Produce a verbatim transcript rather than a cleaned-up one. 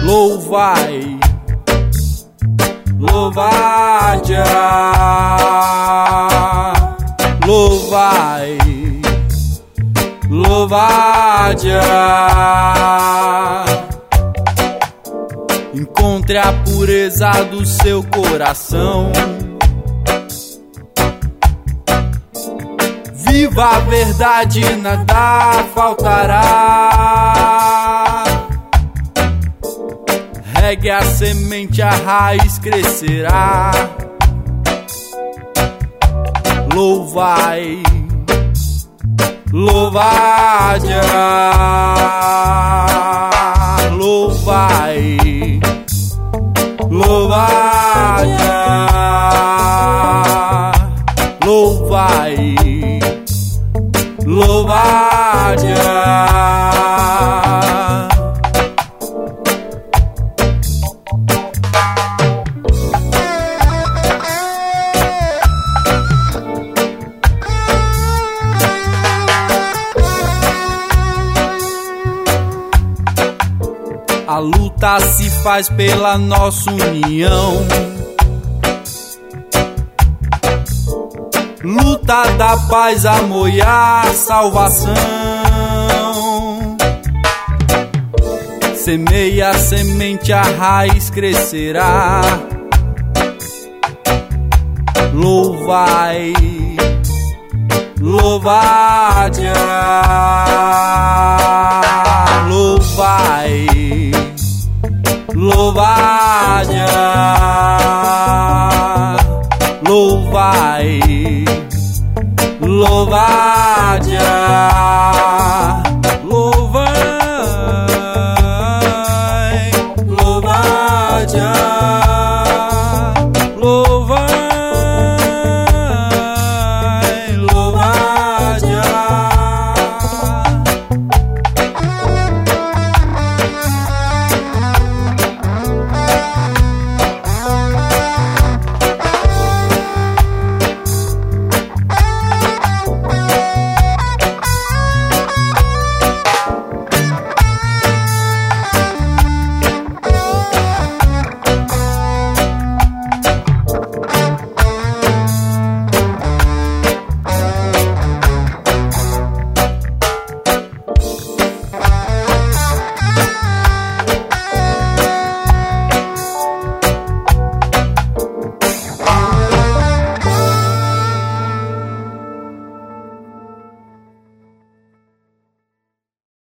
louvai, louvai-a, louvai, louvai-a. Encontre a pureza do seu coração, viva a verdade, nada faltará. Regue a semente, a raiz crescerá. Louvai, louvai-a, louvai, louvai-a, louvai, louvai-a. A luta se faz pela nossa união, luta da paz, amor e a salvação. Semeia a semente, a raiz crescerá. Louvai, louvai-a, louvai, louvai-a, louvai, louvai-a.